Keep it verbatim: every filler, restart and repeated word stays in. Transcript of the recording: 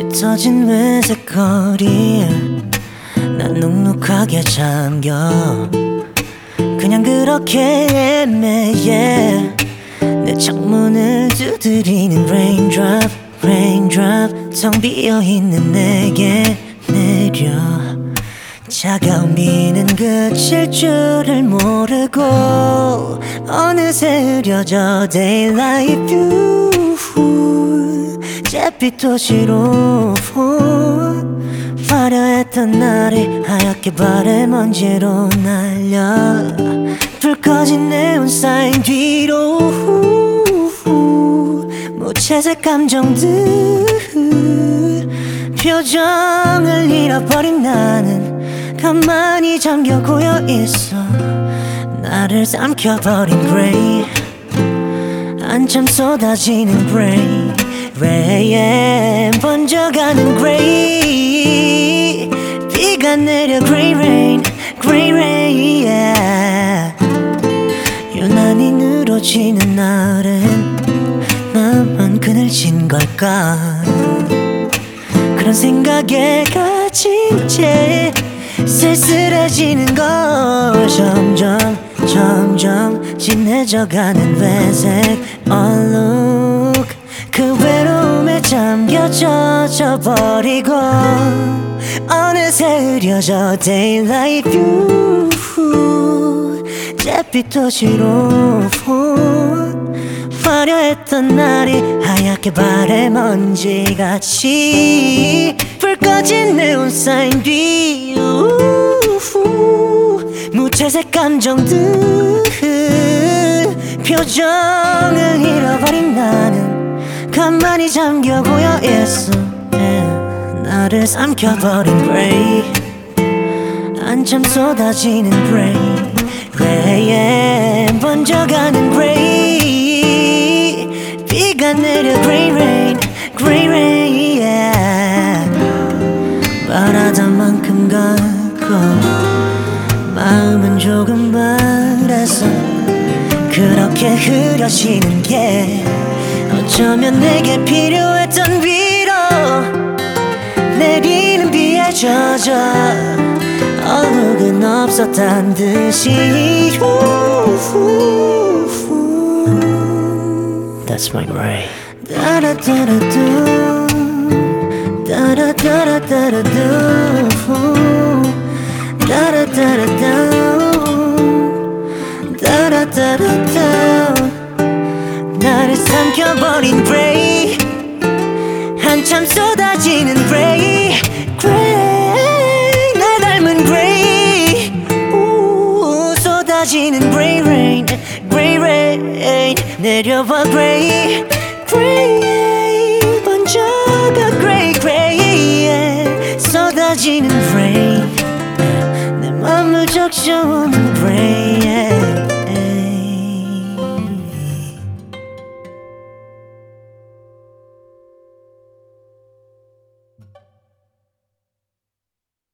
짙어진 회색 거리에 난 눅눅하게 잠겨 그냥 그렇게 애매해 내 창문을 두드리는 raindrop raindrop 텅 비어있는 내게 내려 차가운 비는 그칠 줄을 모르고 어느새 흐려져 daylight view 잿빛 도시로 화려했던 날이 하얗게 발에 먼지로 날려 불 꺼진 네온 사인 뒤로 무채색 감정들 표정을 잃어버린 나는 가만히 잠겨 고여있어 나를 삼켜버린 gray 한참 쏟아지는 gray ray에 번져가는 gray 비가 내려 gray rain gray rain yeah. 유난히 늘어지는 날엔 나만 그늘진 걸까 그런 생각에 가진 채 쓸쓸해지는 걸 점점 점점 진해져가는 회색 얼룩 그 외로움에 잠겨 젖어버리고 어느새 흐려져 daylight view 잿빛 도시로 화려했던 날이 하얗게 발에 먼지같이 불 꺼진 네온 사인 뒤 무채색 감정들 표정을 잃어버린 나는 가만히 잠겨 고여있어 yeah. 나를 삼켜버린 gray 한참 쏟아지는 gray ray에 번져가는 gray 비가 내려 gray rain gray rain yeah. 바라던 만큼 가고 마음은 조금 바래서 그렇게 흐려지는 게 어쩌면 내게 필요했던 위로 내리는 비에 젖어 얼룩은 없었단 듯이 That's my gray 다라다라두 다라다라다라두 다라다라두 다라다라두 나를 삼켜버린 gray 한참 쏟아지는 gray gray 날 닮은 gray 우, 쏟아지는 gray rain gray rain 내려와 gray gray 번져가 gray gray 쏟아지는 rain 내 맘을 적셔오는